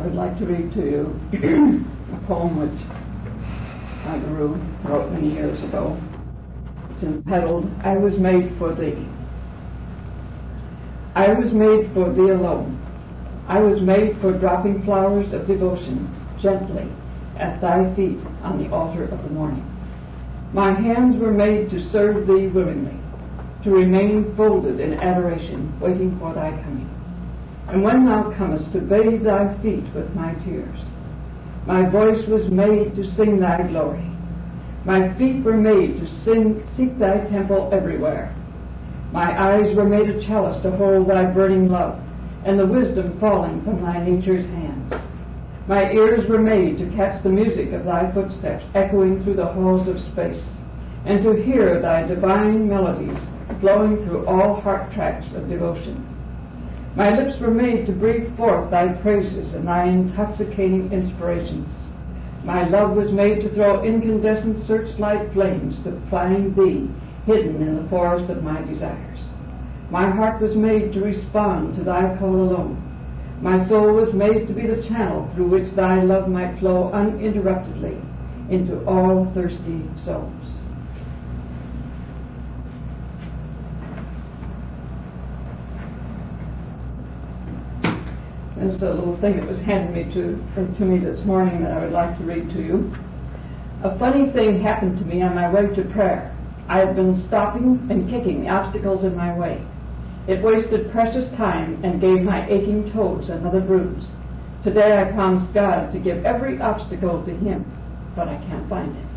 would like to read to you a poem which Guru wrote many years ago. It's entitled, I Was Made for Thee. I was made for thee alone. I was made for dropping flowers of devotion gently at thy feet on the altar of the morning. My hands were made to serve thee willingly, to remain folded in adoration, waiting for thy coming. And when thou comest to bathe thy feet with my tears, my voice was made to sing thy glory. My feet were made to seek thy temple everywhere. My eyes were made a chalice to hold thy burning love, and the wisdom falling from thy nature's hands. My ears were made to catch the music of thy footsteps echoing through the halls of space, and to hear thy divine melodies flowing through all heart tracts of devotion. My lips were made to breathe forth thy praises and thy intoxicating inspirations. My love was made to throw incandescent searchlight flames to find thee hidden in the forest of my desires. My heart was made to respond to thy call alone. My soul was made to be the channel through which thy love might flow uninterruptedly into all thirsty souls. There's a little thing that was handed to me this morning that I would like to read to you. A funny thing happened to me on my way to prayer. I had been stopping and kicking the obstacles in my way. It wasted precious time and gave my aching toes another bruise. Today I promised God to give every obstacle to Him, but I can't find it.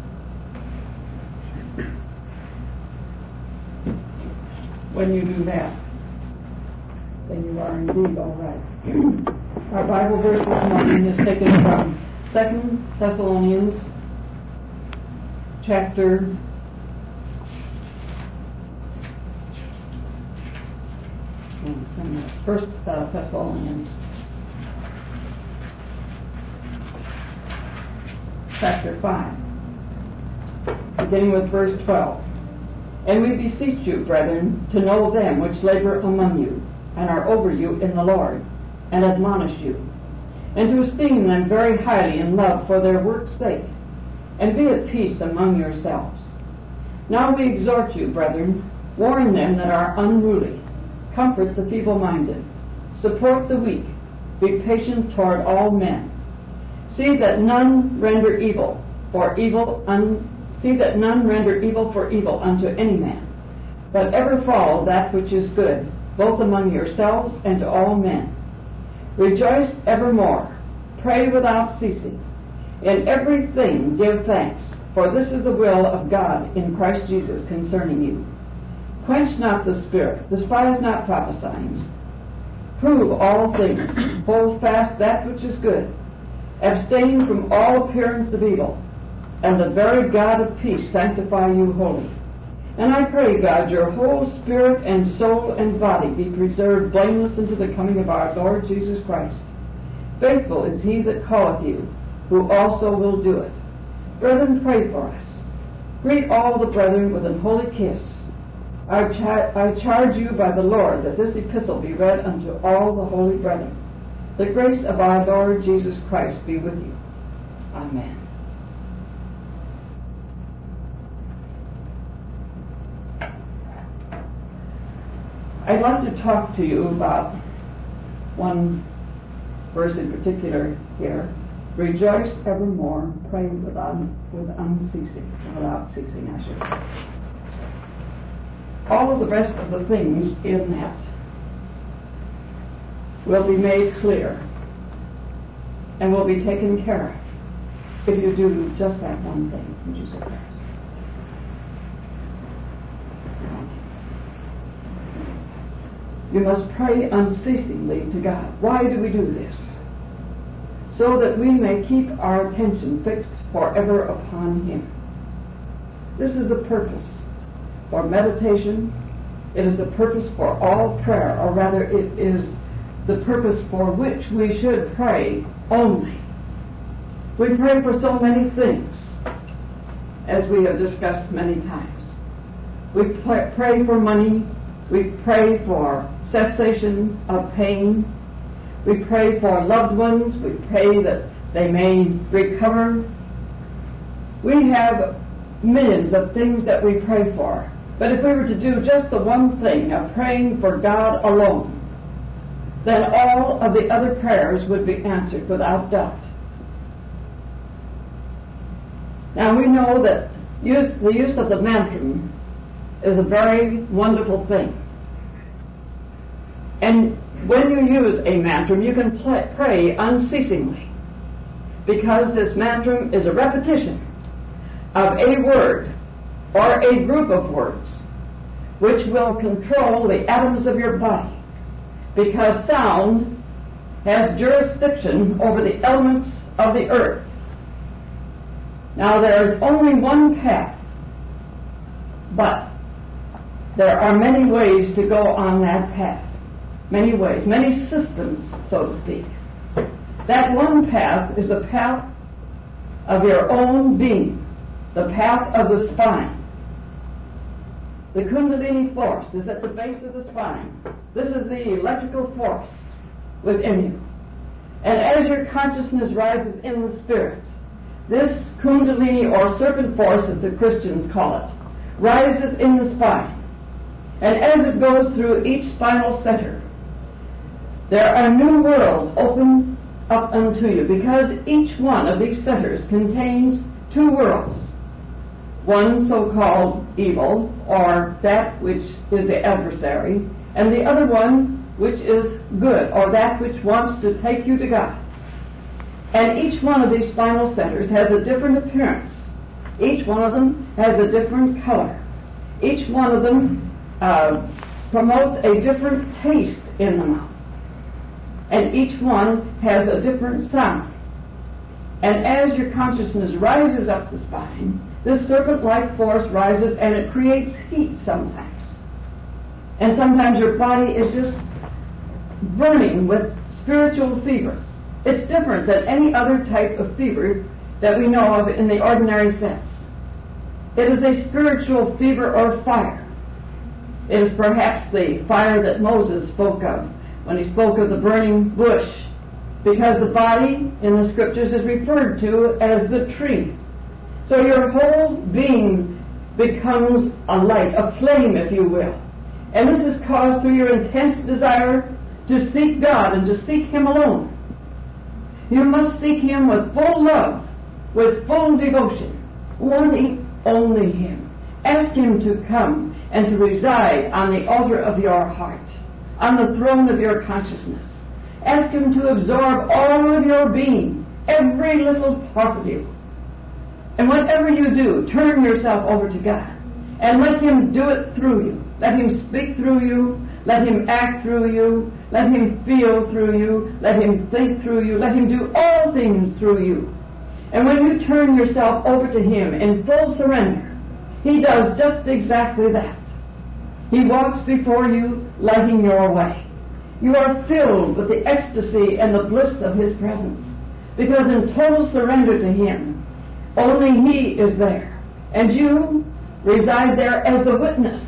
When you do that, then you are indeed all right. Our Bible verse this morning is taken from 2 Thessalonians chapter 1 Thessalonians chapter 5, beginning with verse 12. And we beseech you, brethren, to know them which labor among you, and are over you in the Lord, and admonish you, and to esteem them very highly in love for their work's sake, and be at peace among yourselves. Now we exhort you, brethren, warn them that are unruly, comfort the feeble-minded, support the weak, be patient toward all men. See that none render evil for evil unto any man, but ever follow that which is good, both among yourselves and to all men. Rejoice evermore, pray without ceasing. In everything give thanks, for this is the will of God in Christ Jesus concerning you. Quench not the spirit, despise not prophesying. Prove all things, hold fast that which is good. Abstain from all appearance of evil, and the very God of peace sanctify you wholly. And I pray, God, your whole spirit and soul and body be preserved blameless unto the coming of our Lord Jesus Christ. Faithful is he that calleth you, who also will do it. Brethren, pray for us. Greet all the brethren with an holy kiss. I charge you by the Lord that this epistle be read unto all the holy brethren. The grace of our Lord Jesus Christ be with you. Amen. I'd like to talk to you about one verse in particular here. Rejoice evermore, pray without ceasing, I should say. All of the rest of the things in that will be made clear and will be taken care of if you do just that one thing which you said. You must pray unceasingly to God. Why do we do this? So that we may keep our attention fixed forever upon Him. This is the purpose for meditation. It is the purpose for all prayer, or rather it is the purpose for which we should pray only. We pray for so many things, as we have discussed many times. We pray for money. We pray for cessation of pain. We pray for loved ones. We pray that they may recover. We have millions of things that we pray for. But if we were to do just the one thing of praying for God alone, then all of the other prayers would be answered without doubt. Now we know that the use of the mantra is a very wonderful thing. And when you use a mantra, you can pray unceasingly, because this mantra is a repetition of a word or a group of words which will control the atoms of your body, because sound has jurisdiction over the elements of the earth. Now there's only one path, but there are many ways to go on that path. Many ways, many systems, so to speak. That one path is the path of your own being, the path of the spine. The Kundalini force is at the base of the spine. This is the electrical force within you. And as your consciousness rises in the spirit, this Kundalini, or serpent force as the Christians call it, rises in the spine. And as it goes through each spinal center, there are new worlds open up unto you, because each one of these centers contains two worlds. One so-called evil, or that which is the adversary, and the other one which is good, or that which wants to take you to God. And each one of these spinal centers has a different appearance. Each one of them has a different color. Each one of them promotes a different taste in the mouth. And each one has a different sound. And as your consciousness rises up the spine, this serpent-like force rises, and it creates heat sometimes. And sometimes your body is just burning with spiritual fever. It's different than any other type of fever that we know of in the ordinary sense. It is a spiritual fever or fire. It is perhaps the fire that Moses spoke of when he spoke of the burning bush, because the body in the scriptures is referred to as the tree. So your whole being becomes a light, a flame, if you will. And this is caused through your intense desire to seek God and to seek Him alone. You must seek Him with full love, with full devotion, wanting only Him. Ask Him to come and to reside on the altar of your heart, on the throne of your consciousness. Ask Him to absorb all of your being, every little part of you. And whatever you do, turn yourself over to God and let Him do it through you. Let Him speak through you. Let Him act through you. Let Him feel through you. Let Him think through you. Let Him do all things through you. And when you turn yourself over to Him in full surrender, He does just exactly that. He walks before you, lighting your way. You are filled with the ecstasy and the bliss of His presence, because in total surrender to Him, only He is there, and you reside there as the witness.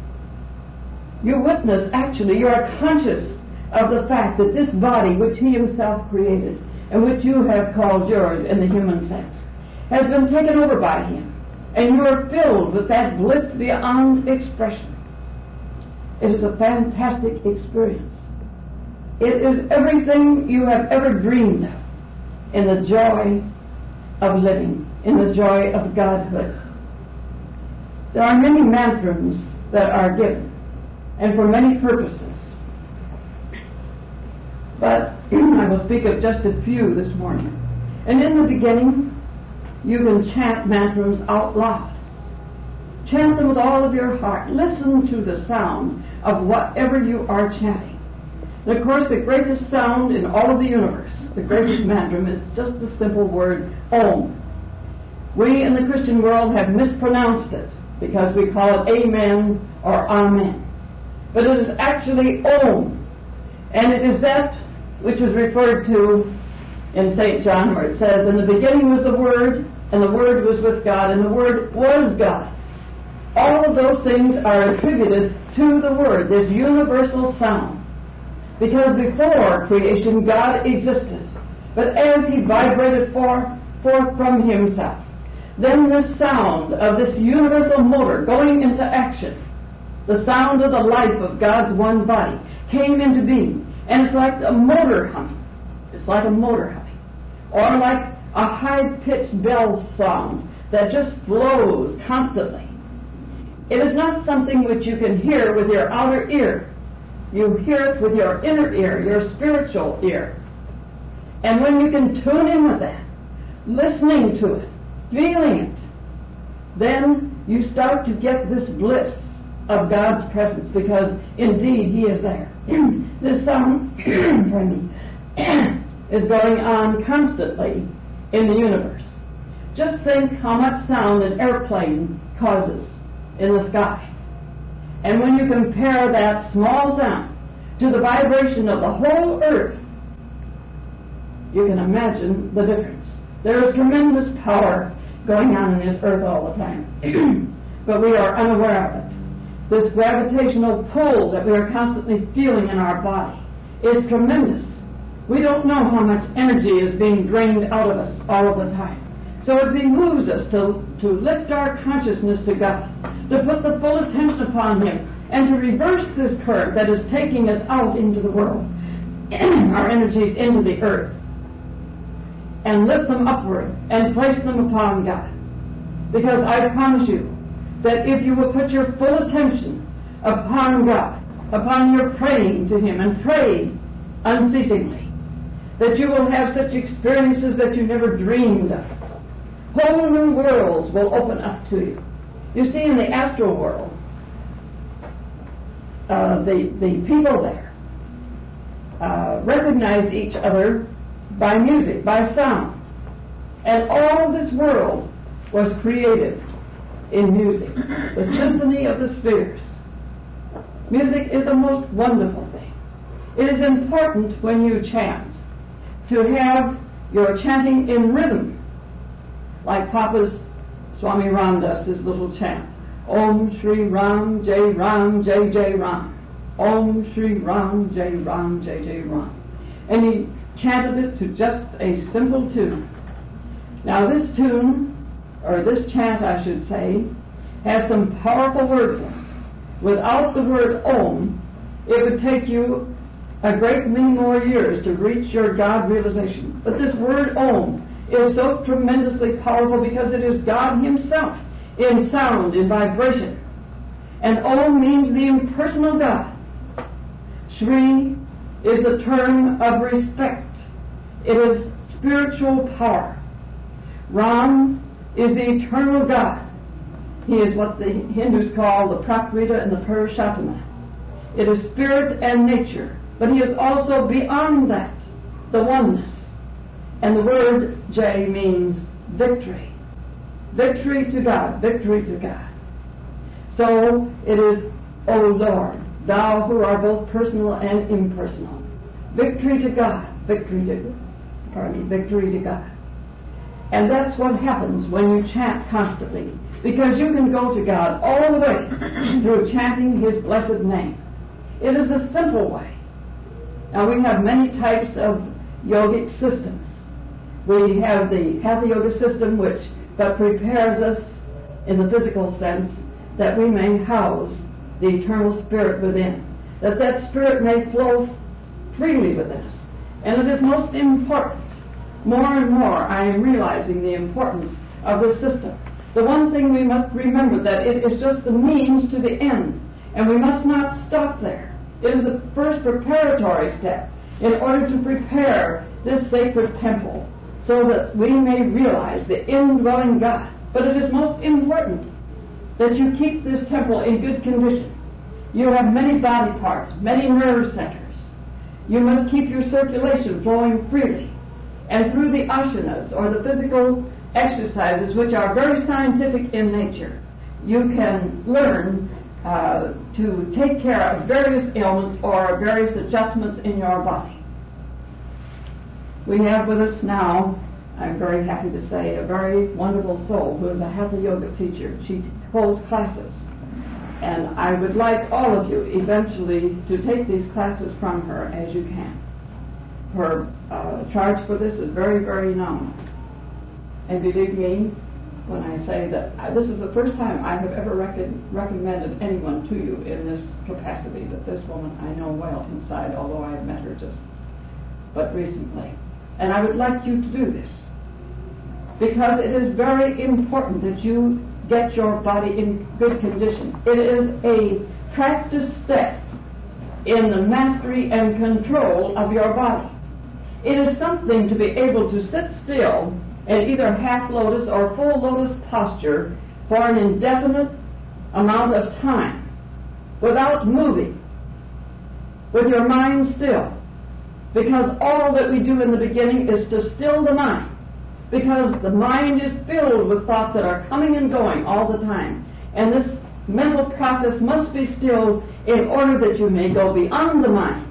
You witness, actually, you are conscious of the fact that this body, which He Himself created, and which you have called yours in the human sense, has been taken over by Him, and you are filled with that bliss beyond expression. It is a fantastic experience. It is everything you have ever dreamed of in the joy of living, in the joy of Godhood. There are many mantras that are given, and for many purposes. But I will speak of just a few this morning. And in the beginning, you can chant mantras out loud. Chant them with all of your heart. Listen to the sound of whatever you are chanting. And of course, the greatest sound in all of the universe, the greatest mantra, is just the simple word Om. We in the Christian world have mispronounced it because we call it Amen or Amen. But it is actually Om. And it is that which was referred to in St. John, where it says, "In the beginning was the Word, and the Word was with God, and the Word was God." All of those things are attributed to the Word, this universal sound. Because before creation, God existed. But as he vibrated forth from himself, then this sound of this universal motor going into action, the sound of the life of God's one body, came into being. And it's like a motor humming. It's like a motor humming. Or like a high-pitched bell sound that just flows constantly. It is not something which you can hear with your outer ear. You hear it with your inner ear, your spiritual ear. And when you can tune in with that, listening to it, feeling it, then you start to get this bliss of God's presence, because indeed He is there. This sound is going on constantly in the universe. Just think how much sound an airplane causes in the sky. And when you compare that small sound to the vibration of the whole earth, you can imagine the difference. There is tremendous power going on in this earth all the time. But we are unaware of it. This gravitational pull that we are constantly feeling in our body is tremendous. We don't know how much energy is being drained out of us all of the time. So it behooves us to lift our consciousness to God, to put the full attention upon Him, and to reverse this current that is taking us out into the world, our energies into the earth, and lift them upward and place them upon God. Because I promise you that if you will put your full attention upon God, upon your praying to Him, and pray unceasingly, that you will have such experiences that you never dreamed of. Whole new worlds will open up to you. You see, in the astral world, the people there recognize each other by music, by sound. And all of this world was created in music, the symphony of the spheres. Music is a most wonderful thing. It is important when you chant to have your chanting in rhythm, like Papa's Swami Ramdas's little chant. Om Shri Ram Jai Ram Jai Jai Ram. Om Shri Ram Jai Ram Jai Jai Ram. And he chanted it to just a simple tune. Now this tune, or this chant I should say, has some powerful words in it. Without the word Om, it would take you a great many more years to reach your God realization. But this word Om is so tremendously powerful because it is God Himself in sound, in vibration. And Om means the impersonal God. Shri is a term of respect. It is spiritual power. Ram is the eternal God. He is what the Hindus call the Prakriti and the Purushottama. It is spirit and nature, but He is also beyond that, the oneness. And the word Jai means victory. Victory to God, victory to God. So it is, O Lord, Thou who are both personal and impersonal. Victory to God, victory to God. And that's what happens when you chant constantly, because you can go to God all the way through chanting His blessed name. It is a simple way. Now we have many types of yogic systems. We have the Hatha Yoga system, which but prepares us in the physical sense that we may house the eternal spirit within, that that spirit may flow freely within us. And it is most important. More and more I am realizing the importance of this system. The one thing we must remember, that it is just the means to the end, and we must not stop there. It is the first preparatory step in order to prepare this sacred temple so that we may realize the indwelling God. But it is most important that you keep this temple in good condition. You have many body parts, many nerve centers. You must keep your circulation flowing freely. And through the asanas, or the physical exercises, which are very scientific in nature, you can learn to take care of various ailments or various adjustments in your body. We have with us now, I'm very happy to say, a very wonderful soul who is a Hatha Yoga teacher. She holds classes. And I would like all of you eventually to take these classes from her as you can. Her charge for this is very, very nominal. And believe me when I say that this is the first time I have ever recommended anyone to you in this capacity, that this woman I know well inside, although I've met her just but recently. And I would like you to do this, because it is very important that you get your body in good condition. It is a practice step in the mastery and control of your body. It is something to be able to sit still in either half lotus or full lotus posture for an indefinite amount of time without moving, with your mind still. Because all that we do in the beginning is to still the mind. Because the mind is filled with thoughts that are coming and going all the time. And this mental process must be stilled in order that you may go beyond the mind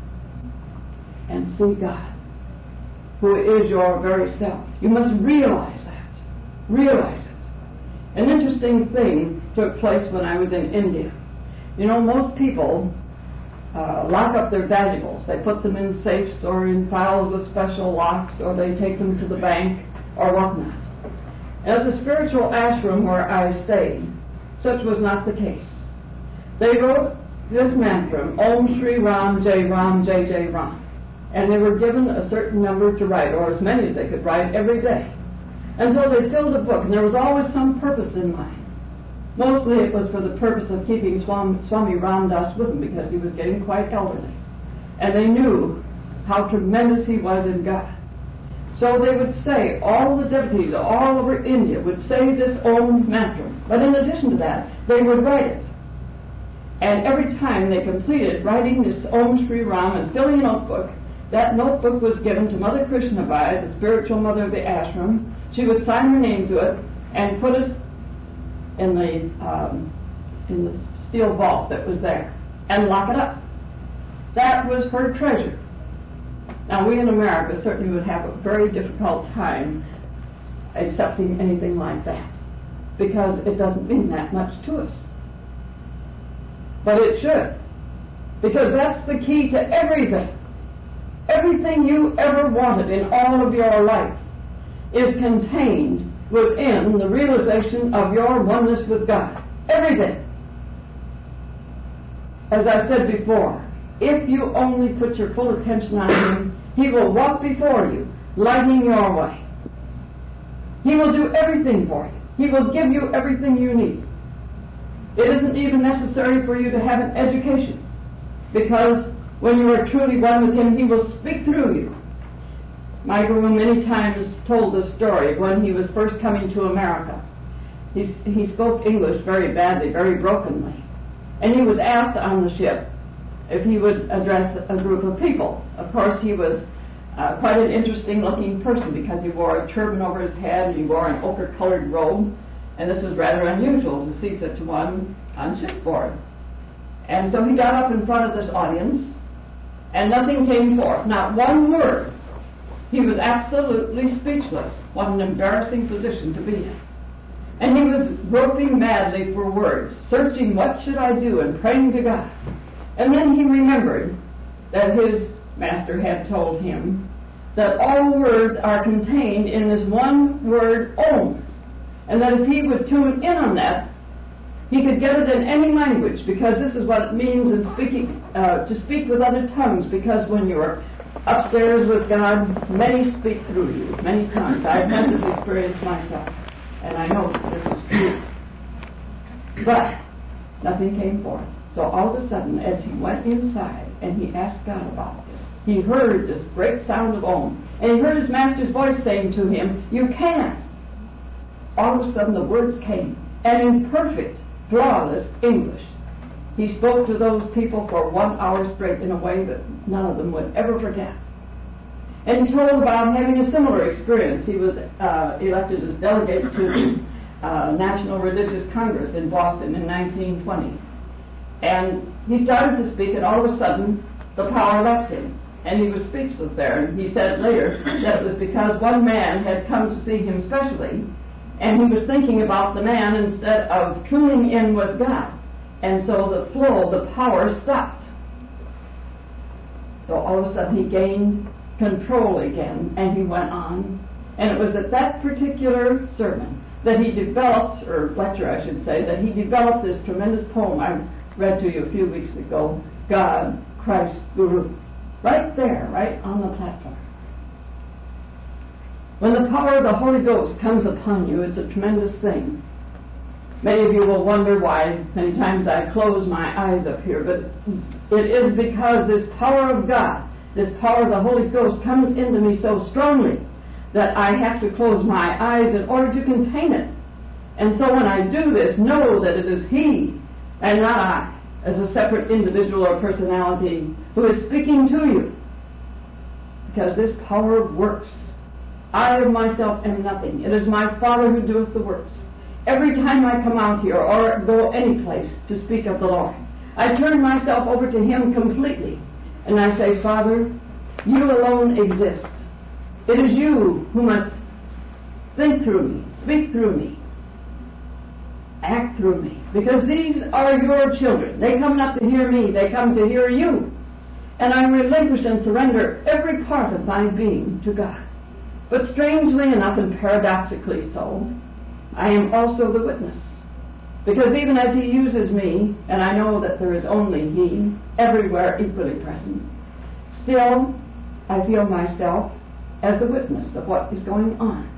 and see God, who is your very self. You must realize that. Realize it. An interesting thing took place when I was in India. You know, most people lock up their valuables. They put them in safes or in files with special locks, or they take them to the bank or whatnot. At the spiritual ashram where I stayed, such was not the case. They wrote this mantra, Om Shri Ram Jai Ram Jai Jai Ram. And they were given a certain number to write, or as many as they could write every day, until they filled a book, and there was always some purpose in mind. Mostly it was for the purpose of keeping Swami Ram Das with them, because he was getting quite elderly. And they knew how tremendous he was in God. So they would say, all the devotees all over India would say this Om mantra. But in addition to that, they would write it. And every time they completed writing this Om Shri Ram and filling a notebook, that notebook was given to Mother Krishnabai, the spiritual mother of the ashram. She would sign her name to it and put it in the steel vault that was there and lock it up. That was her treasure. Now, we in America certainly would have a very difficult time accepting anything like that, because it doesn't mean that much to us. But it should, because that's the key to everything. Everything you ever wanted in all of your life is contained within the realization of your oneness with God. Everything. As I said before, if you only put your full attention on Him, He will walk before you, lighting your way. He will do everything for you. He will give you everything you need. It isn't even necessary for you to have an education, because when you are truly one with Him, He will speak through you. My guru many times told the story of when he was first coming to America. He spoke English very badly, very brokenly. And he was asked on the ship if he would address a group of people. Of course, he was quite an interesting-looking person, because he wore a turban over his head and he wore an ochre-colored robe. And this was rather unusual to see such a one on shipboard. And so he got up in front of this audience, and nothing came forth, not one word. He was absolutely speechless. What an embarrassing position to be in. And he was groping madly for words, searching what should I do, and praying to God. And then he remembered that his master had told him that all words are contained in this one word, Om. And that if he would tune in on that, he could get it in any language, because this is what it means in speaking, to speak with other tongues, because when you're upstairs with God, many speak through you, many tongues. I've had this experience myself, and I know that this is true. But nothing came forth. So all of a sudden, as he went inside and he asked God about this, he heard this great sound of Om, and he heard his master's voice saying to him, "You can." All of a sudden the words came, and in perfect, flawless English, he spoke to those people for 1 hour straight in a way that none of them would ever forget. And he told about having a similar experience. He was elected as delegate to the National Religious Congress in Boston in 1920. And he started to speak, and all of a sudden the power left him, and he was speechless there. And he said later that it was because one man had come to see him specially, and he was thinking about the man instead of tuning in with God. And so the flow, the power stopped. So all of a sudden he gained control again, and he went on. And it was at that particular sermon that he developed, or lecture I should say, that he developed this tremendous poem I read to you a few weeks ago, God, Christ, Guru. Right there, right on the platform. When the power of the Holy Ghost comes upon you, it's a tremendous thing. Many of you will wonder why many times I close my eyes up here, but it is because this power of God, this power of the Holy Ghost comes into me so strongly that I have to close my eyes in order to contain it. And so when I do this, know that it is He and not I, as a separate individual or personality, who is speaking to you. Because this power works. I of myself am nothing. It is my Father who doeth the works. Every time I come out here or go any place to speak of the Lord, I turn myself over to Him completely. And I say, Father, You alone exist. It is You who must think through me, speak through me, act through me. Because these are Your children. They come not to hear me, they come to hear You. And I relinquish and surrender every part of my being to God. But strangely enough, and paradoxically so, I am also the witness. Because even as He uses me, and I know that there is only He, everywhere equally present, still I feel myself as the witness of what is going on.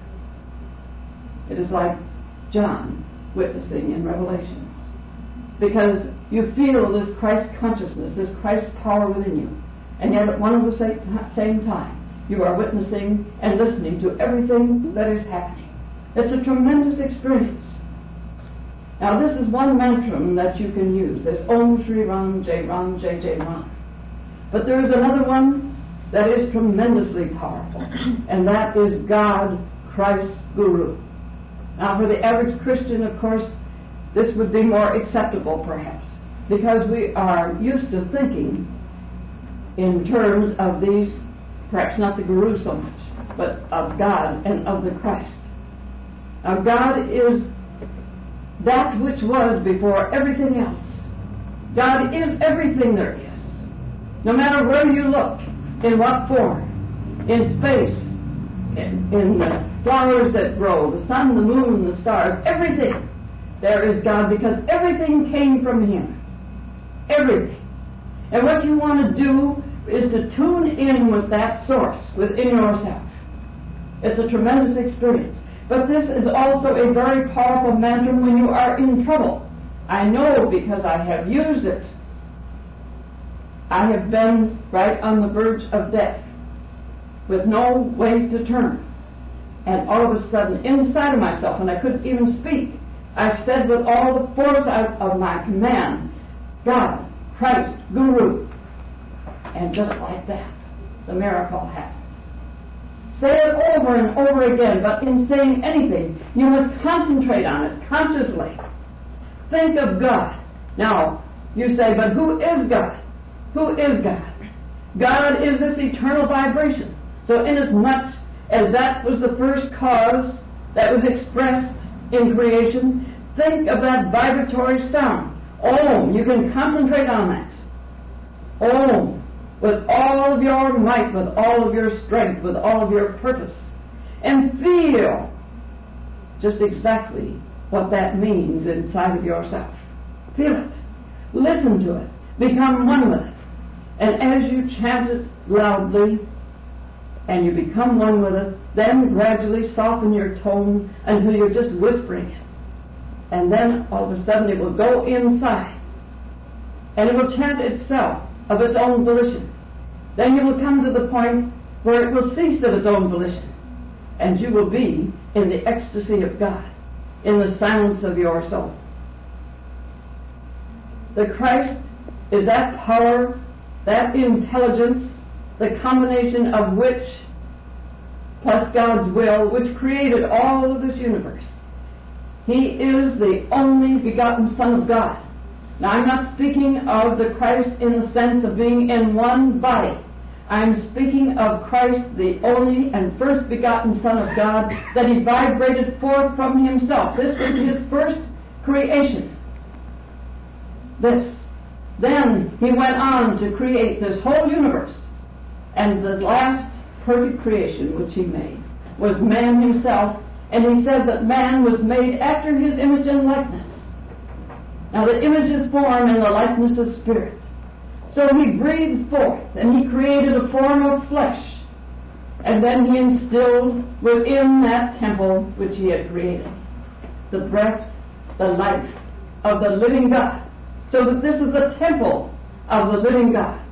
It is like John witnessing in Revelations. Because you feel this Christ consciousness, this Christ power within you, and yet at one and the same time, you are witnessing and listening to everything that is happening. It's a tremendous experience. Now this is one mantra that you can use, this Om Shri Ram Jai Ram Jai Jai Ram. But there is another one that is tremendously powerful, and that is God, Christ, Guru. Now for the average Christian, of course, this would be more acceptable perhaps, because we are used to thinking in terms of these, perhaps not the Guru so much, but of God and of the Christ. Now God is that which was before everything else. God is everything there is. No matter where you look, in what form, in space, in the flowers that grow, the sun, the moon, the stars, everything, there is God, because everything came from Him. Everything. And what you want to do is to tune in with that source within yourself. It's a tremendous experience. But this is also a very powerful mantra when you are in trouble. I know because I have used it. I have been right on the verge of death with no way to turn. And all of a sudden, inside of myself, and I couldn't even speak, I said with all the force of my command, God, Christ, Guru. And just like that, the miracle happened. Say it over and over again, but in saying anything, you must concentrate on it consciously. Think of God. Now, you say, but who is God? Who is God? God is this eternal vibration. So inasmuch as that was the first cause that was expressed in creation, think of that vibratory sound. Om. You can concentrate on that. Om. With all of your might, with all of your strength, with all of your purpose. And feel just exactly what that means inside of yourself. Feel it. Listen to it. Become one with it. And as you chant it loudly, and you become one with it, then gradually soften your tone until you're just whispering it. And then all of a sudden it will go inside. And it will chant itself of its own volition. Then you will come to the point where it will cease of its own volition. And you will be in the ecstasy of God, in the silence of your soul. The Christ is that power, that intelligence, the combination of which, plus God's will, which created all of this universe. He is the only begotten Son of God. Now, I'm not speaking of the Christ in the sense of being in one body. I'm speaking of Christ, the only and first begotten Son of God, that He vibrated forth from Himself. This was His first creation. this. Then he went on to create this whole universe. And the last perfect creation which he made was man himself. And he said that man was made after his image and likeness. Now the image is form and the likeness is spirit. So he breathed forth and he created a form of flesh. And then he instilled within that temple which he had created the breath, the life of the living God. So that this is the temple of the living God.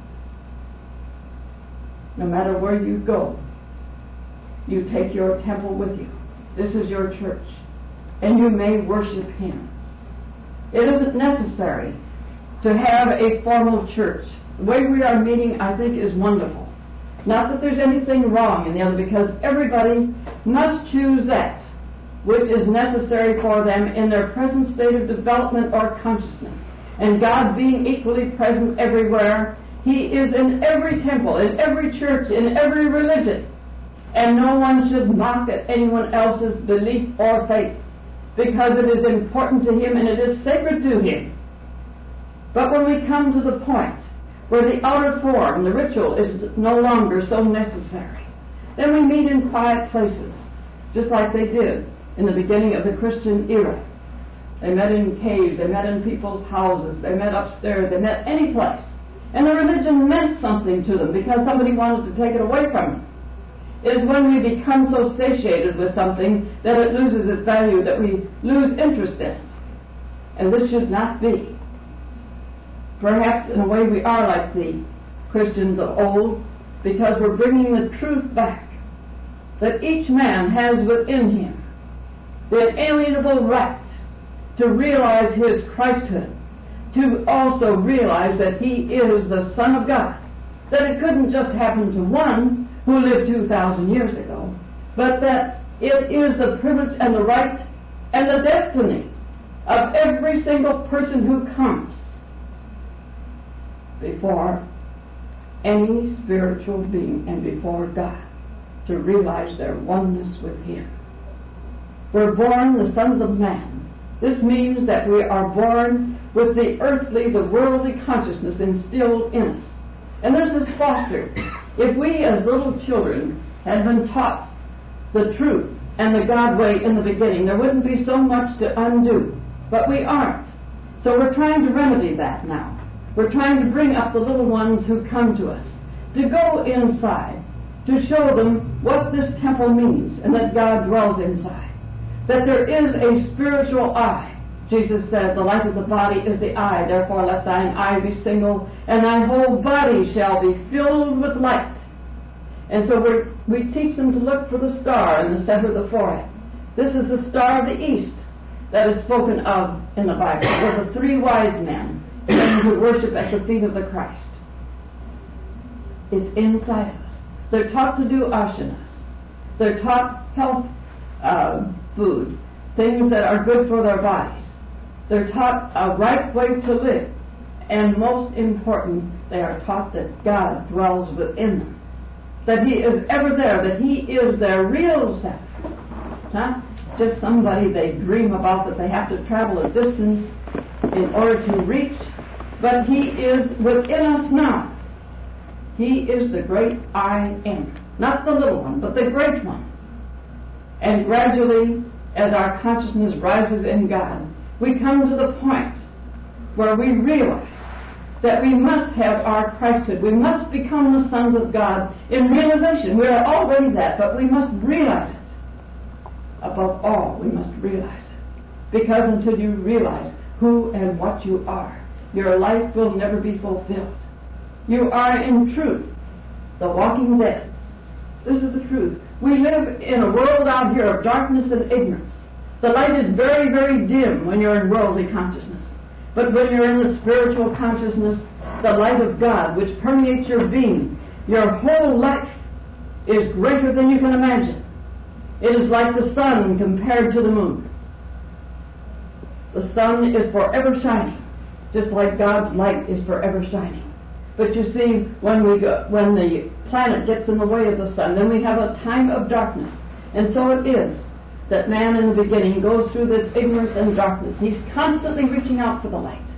No matter where you go, you take your temple with you. This is your church. And you may worship him. It isn't necessary to have a formal church. The way we are meeting, I think, is wonderful. Not that there's anything wrong in the other, because everybody must choose that which is necessary for them in their present state of development or consciousness. And God being equally present everywhere, he is in every temple, in every church, in every religion. And no one should mock at anyone else's belief or faith, because it is important to him and it is sacred to him. But when we come to the point where the outer form, the ritual, is no longer so necessary, then we meet in quiet places, just like they did in the beginning of the Christian era. They met in caves, they met in people's houses, they met upstairs, they met any place. And the religion meant something to them because somebody wanted to take it away from them. It is when we become so satiated with something that it loses its value, that we lose interest in it. And this should not be. Perhaps in a way we are like the Christians of old, because we're bringing the truth back, that each man has within him the inalienable right to realize his Christhood, to also realize that he is the Son of God, that it couldn't just happen to one who lived 2,000 years ago, but that it is the privilege and the right and the destiny of every single person who comes before any spiritual being and before God to realize their oneness with him. We're born the sons of man. This means that we are born with the earthly, the worldly consciousness instilled in us. And this is fostered. If we as little children had been taught the truth and the God way in the beginning, there wouldn't be so much to undo. But we aren't. So we're trying to remedy that now. We're trying to bring up the little ones who come to us, to go inside, to show them what this temple means and that God dwells inside. That there is a spiritual eye. Jesus said, the light of the body is the eye, therefore let thine eye be single, and thy whole body shall be filled with light. And so we teach them to look for the star in the center of the forehead. This is the star of the east that is spoken of in the Bible, where the three wise men came to worship at the feet of the Christ. It's inside of us. They're taught to do ashanas. They're taught health food, things that are good for their bodies. They're taught a right way to live. And most important, they are taught that God dwells within them. That he is ever there, that he is their real self. Not just somebody they dream about that they have to travel a distance in order to reach, but he is within us now. He is the great I am. Not the little one, but the great one. And gradually, as our consciousness rises in God, we come to the point where we realize that we must have our Christhood. We must become the sons of God in realization. We are already that, but we must realize it. Above all, we must realize it. Because until you realize who and what you are, your life will never be fulfilled. You are in truth the walking dead. This is the truth. We live in a world out here of darkness and ignorance. The light is very, very dim when you're in worldly consciousness. But when you're in the spiritual consciousness, the light of God, which permeates your being, your whole life is greater than you can imagine. It is like the sun compared to the moon. The sun is forever shining, just like God's light is forever shining. But you see, when the planet gets in the way of the sun, then we have a time of darkness. And so it is that man in the beginning goes through this ignorance and darkness. He's constantly reaching out for the light.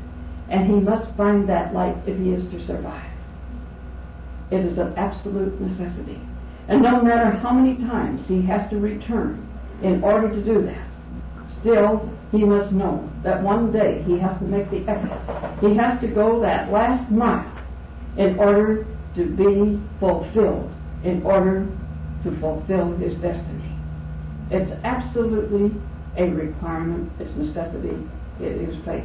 and he must find that light if he is to survive. It is an absolute necessity. And no matter how many times he has to return in order to do that, still he must know that one day he has to make the effort. He has to go that last mile in order to be fulfilled, in order to fulfill his destiny. It's absolutely a requirement. It's necessity. It is faith.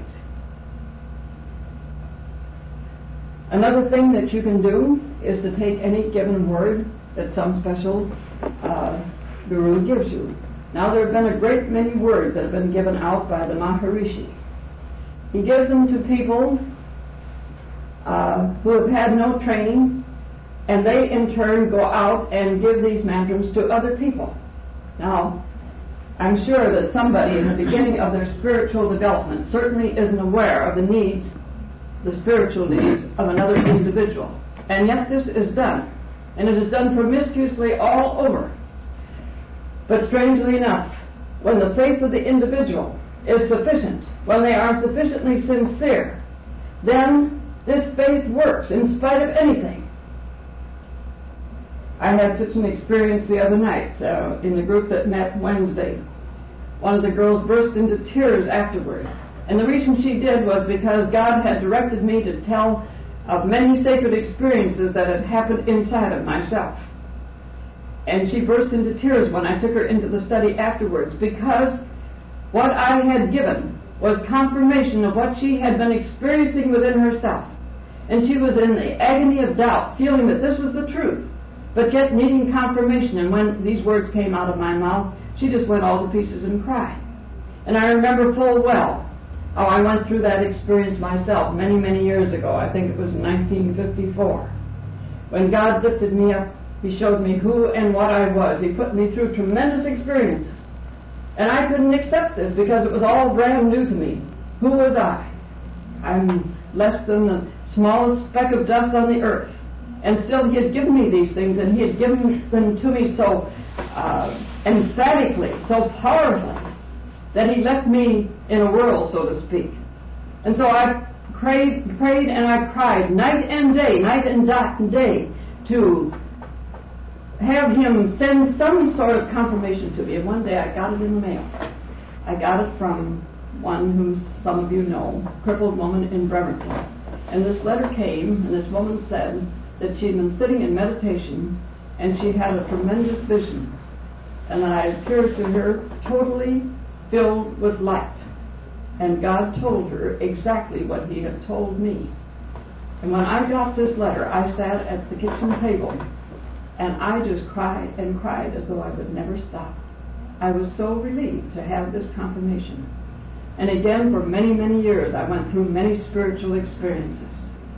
Another thing that you can do is to take any given word that some special guru gives you. Now, there have been a great many words that have been given out by the Maharishi. He gives them to people who have had no training, and they in turn go out and give these mantras to other people. Now, I'm sure that somebody in the beginning of their spiritual development certainly isn't aware of the needs, the spiritual needs of another individual. And yet this is done. And it is done promiscuously all over. But strangely enough, when the faith of the individual is sufficient, when they are sufficiently sincere, then this faith works in spite of anything. I had such an experience the other night in the group that met Wednesday. One of the girls burst into tears afterward. And the reason she did was because God had directed me to tell of many sacred experiences that had happened inside of myself. And she burst into tears when I took her into the study afterwards, because what I had given was confirmation of what she had been experiencing within herself. And she was in the agony of doubt, feeling that this was the truth, but yet needing confirmation. And when these words came out of my mouth, she just went all to pieces and cried. And I remember full well how I went through that experience myself many, many years ago. I think it was 1954. When God lifted me up, he showed me who and what I was. He put me through tremendous experiences. And I couldn't accept this because it was all brand new to me. Who was I? I'm less than the smallest speck of dust on the earth. And still he had given me these things, and he had given them to me so emphatically, so powerfully, that he left me in a whirl, so to speak. And so I prayed and I cried night and day, to have him send some sort of confirmation to me. And one day I got it in the mail. I got it from one whom some of you know, a crippled woman in Bremerton. And this letter came, and this woman said that she'd been sitting in meditation, and she had a tremendous vision. And I appeared to her totally filled with light. And God told her exactly what he had told me. And when I got this letter, I sat at the kitchen table, and I just cried and cried as though I would never stop. I was so relieved to have this confirmation. And again, for many, many years, I went through many spiritual experiences.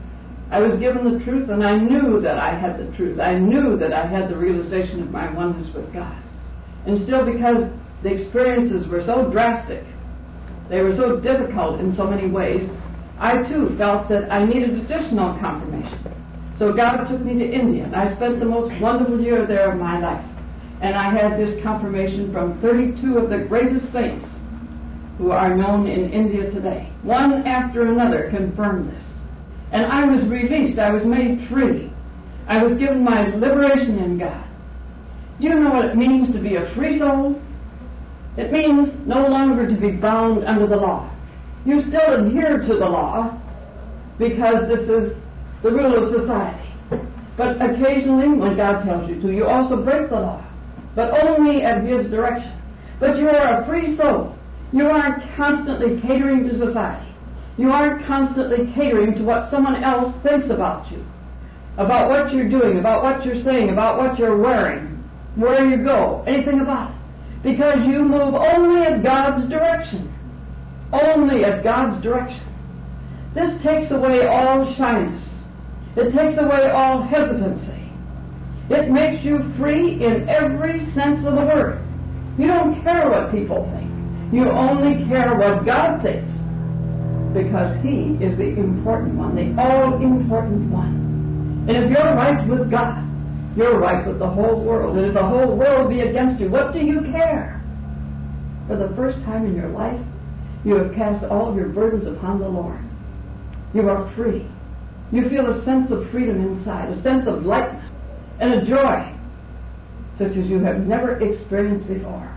I was given the truth, and I knew that I had the truth. I knew that I had the realization of my oneness with God. And still, because the experiences were so drastic, they were so difficult in so many ways, I too felt that I needed additional confirmation. So God took me to India, and I spent the most wonderful year there of my life. And I had this confirmation from 32 of the greatest saints who are known in India today. One after another confirmed this. And I was released. I was made free. I was given my liberation in God. Do you know what it means to be a free soul? It means no longer to be bound under the law. You still adhere to the law because this is the rule of society. But occasionally, when God tells you to, you also break the law, but only at his direction. But you are a free soul. You aren't constantly catering to society. You aren't constantly catering to what someone else thinks about you, about what you're doing, about what you're saying, about what you're wearing, where you go, anything about it. Because you move only at God's direction. Only at God's direction. This takes away all shyness. It takes away all hesitancy. It makes you free in every sense of the word. You don't care what people think. You only care what God thinks. Because he is the important one, the all-important one. And if you're right with God, you're right with the whole world. And if the whole world be against you, what do you care? For the first time in your life, you have cast all of your burdens upon the Lord. You are free. You feel a sense of freedom inside, a sense of lightness and a joy such as you have never experienced before.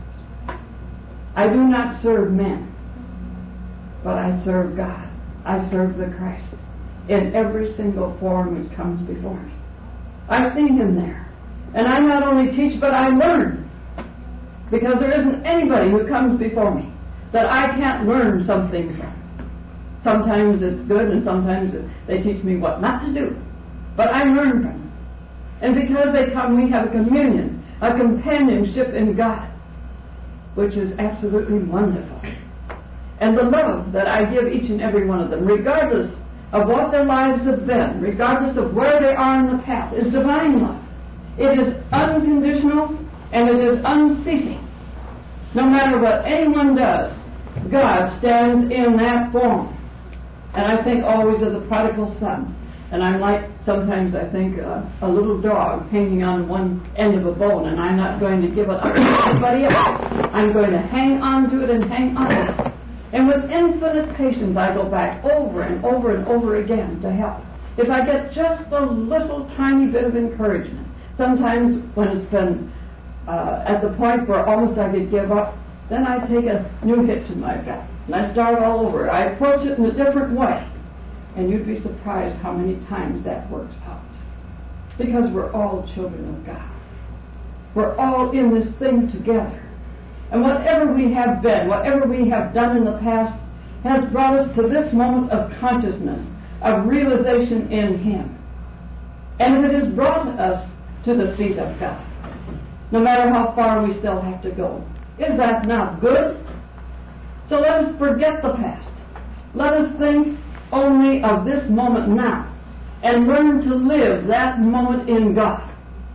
I do not serve men, but I serve God. I serve the Christ in every single form which comes before me. I see Him there. And I not only teach, but I learn. Because there isn't anybody who comes before me that I can't learn something from. Sometimes it's good, and sometimes they teach me what not to do. But I learn from them. And because they come, we have a communion, a companionship in God, which is absolutely wonderful. And the love that I give each and every one of them, regardless of what their lives have been, regardless of where they are in the path, is divine love. It is unconditional and it is unceasing. No matter what anyone does, God stands in that form. And I think always of the prodigal son. And I'm like, sometimes I think a little dog hanging on one end of a bone, and I'm not going to give it up to anybody else. I'm going to hang on to it and hang on to it. And with infinite patience, I go back over and over and over again to help. If I get just a little tiny bit of encouragement, sometimes when it's been at the point where almost I could give up, then I take a new hitch in my back. And I start all over. I approach it in a different way. And you'd be surprised how many times that works out. Because we're all children of God. We're all in this thing together. And whatever we have been, whatever we have done in the past, has brought us to this moment of consciousness, of realization in Him. And it has brought us to the feet of God. No matter how far we still have to go. Is that not good? So let us forget the past. Let us think only of this moment now and learn to live that moment in God.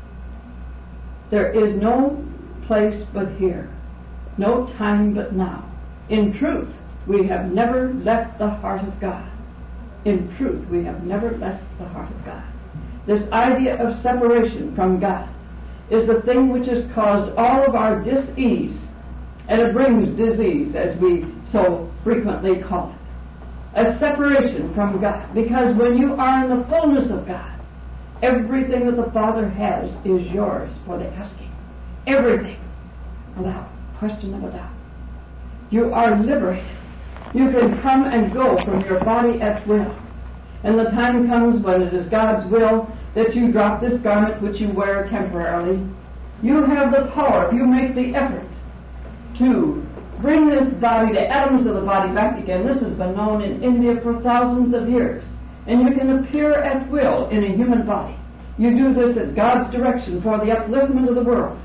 There is no place but here, no time but now. In truth, we have never left the heart of God. In truth, we have never left the heart of God. This idea of separation from God is the thing which has caused all of our dis-ease, and it brings disease, as we so frequently call it. A separation from God. Because when you are in the fullness of God, everything that the Father has is yours for the asking. Everything. Without question of a doubt. You are liberated. You can come and go from your body at will. And the time comes when it is God's will that you drop this garment which you wear temporarily. You have the power, if you make the effort, to bring this body, the atoms of the body, back again. This has been known in India for thousands of years. And you can appear at will in a human body. You do this at God's direction for the upliftment of the world.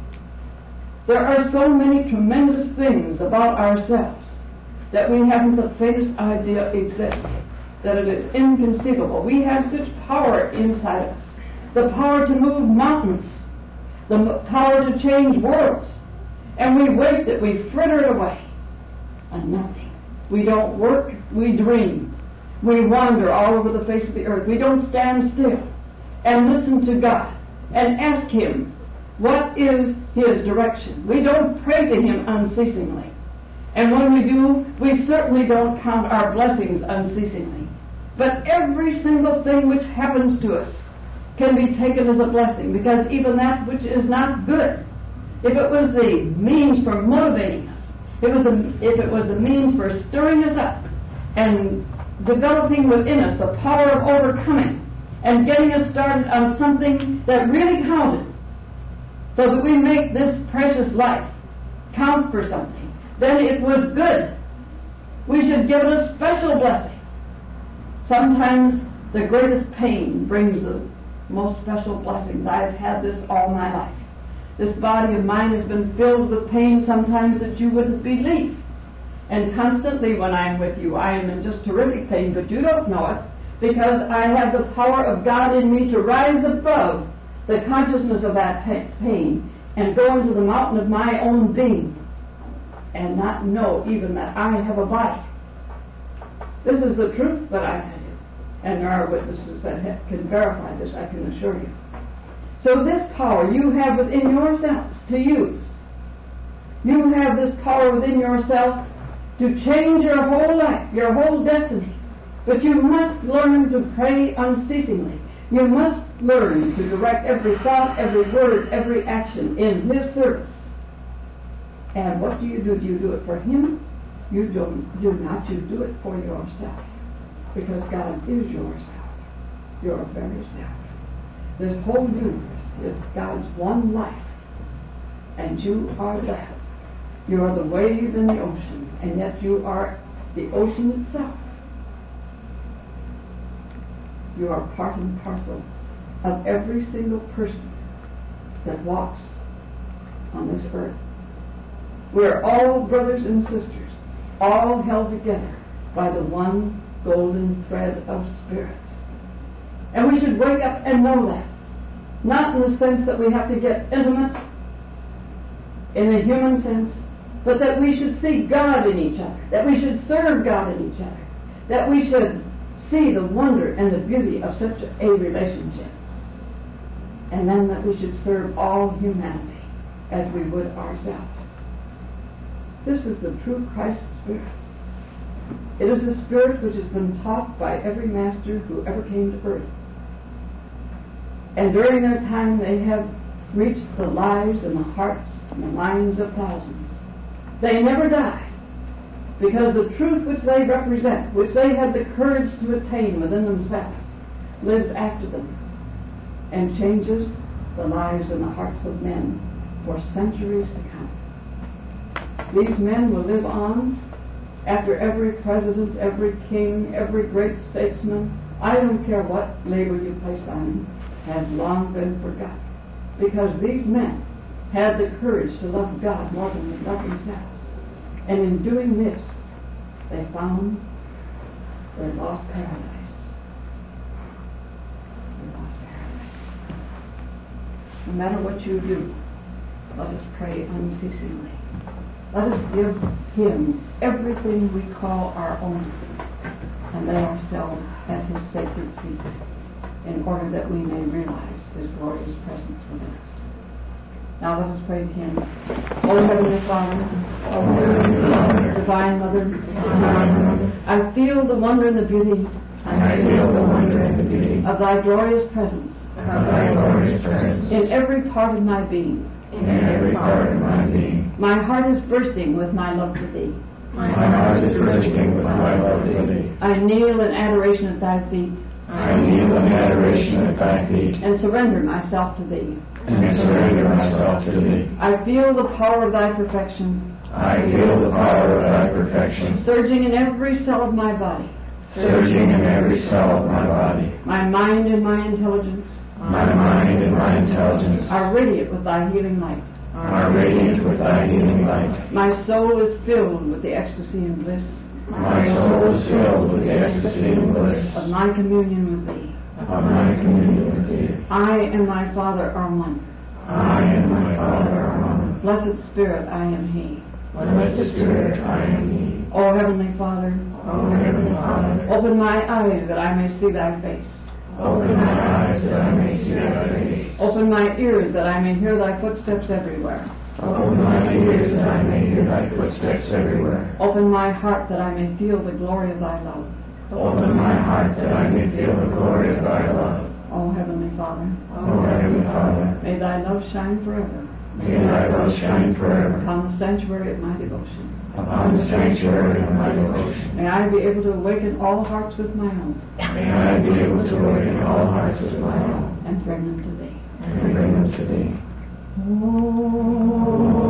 There are so many tremendous things about ourselves that we haven't the faintest idea exists, that it is inconceivable. We have such power inside us. The power to move mountains. The power to change worlds. And we waste it, we fritter it away on nothing. We don't work, we dream. We wander all over the face of the earth. We don't stand still and listen to God and ask Him what is His direction. We don't pray to Him unceasingly. And when we do, we certainly don't count our blessings unceasingly. But every single thing which happens to us can be taken as a blessing, because even that which is not good, if it was the means for motivating us, if it was the means for stirring us up and developing within us the power of overcoming and getting us started on something that really counted, so that we make this precious life count for something, then it was good. We should give it a special blessing. Sometimes the greatest pain brings the most special blessings. I've had this all my life. This body of mine has been filled with pain sometimes that you wouldn't believe. And constantly when I'm with you, I am in just terrific pain, but you don't know it, because I have the power of God in me to rise above the consciousness of that pain and go into the mountain of my own being and not know even that I have a body. This is the truth, but I tell you, and there are witnesses that can verify this, I can assure you. So this power you have within yourselves to use. You have this power within yourself to change your whole life, your whole destiny. But you must learn to pray unceasingly. You must learn to direct every thought, every word, every action in His service. And what do? Do you do it for Him? You do not. You do it for yourself. Because God is yourself. Your very self. This whole universe is God's one life. And you are that. You are the wave in the ocean. And yet you are the ocean itself. You are part and parcel of every single person that walks on this earth. We are all brothers and sisters, all held together by the one golden thread of spirits. And we should wake up and know that. Not in the sense that we have to get intimate in a human sense, but that we should see God in each other, that we should serve God in each other, that we should see the wonder and the beauty of such a relationship, and then that we should serve all humanity as we would ourselves. This is the true Christ spirit. It is the spirit which has been taught by every master who ever came to earth. And during their time they have reached the lives and the hearts and the minds of thousands. They never die, because the truth which they represent, which they have the courage to attain within themselves, lives after them and changes the lives and the hearts of men for centuries to come. These men will live on after every president, every king, every great statesman, I don't care what label you place on him, has long been forgotten. Because these men had the courage to love God more than they loved themselves. And in doing this, they found their lost paradise. Their lost paradise. No matter what you do, let us pray unceasingly. Let us give Him everything we call our own and lay ourselves at His sacred feet in order that we may realize His glorious presence within us. Now let us pray to Him. O Heavenly Father, Divine Mother, I feel the wonder and the beauty of Thy glorious presence in every part of my being. My heart is bursting with my love for Thee. I kneel in adoration at Thy feet. And surrender myself to Thee. I feel the power of Thy perfection. Surging in every cell of my body. My mind and my intelligence. Are radiant with Thy healing light. My soul is filled with the ecstasy and bliss. Of my communion with Thee. I and my Father are one. Blessed Spirit, I am He. O Heavenly Father, open my eyes that I may see Thy face. Open my ears that I may hear Thy footsteps everywhere. Open my heart that I may feel the glory of Thy love. O Heavenly Father, may Thy love shine forever. Upon the sanctuary of my devotion. May I be able to awaken all hearts with my own. And bring them to Thee. Oh.